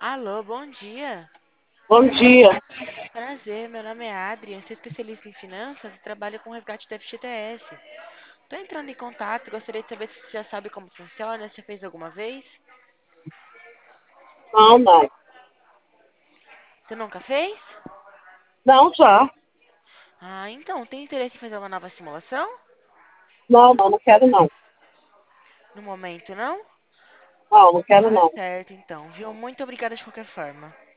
Alô, bom dia. Bom dia. Prazer, meu nome é Adrian, sou especialista em finanças e trabalho com resgate do FGTS. Tô entrando em contato, gostaria de saber se você já sabe como funciona, se fez alguma vez. Não, não. Você nunca fez? Não, já. Ah, então, tem interesse em fazer uma nova simulação? Não quero não. No momento, não? Não quero Tá não. certo, então, viu? Muito obrigada de qualquer forma.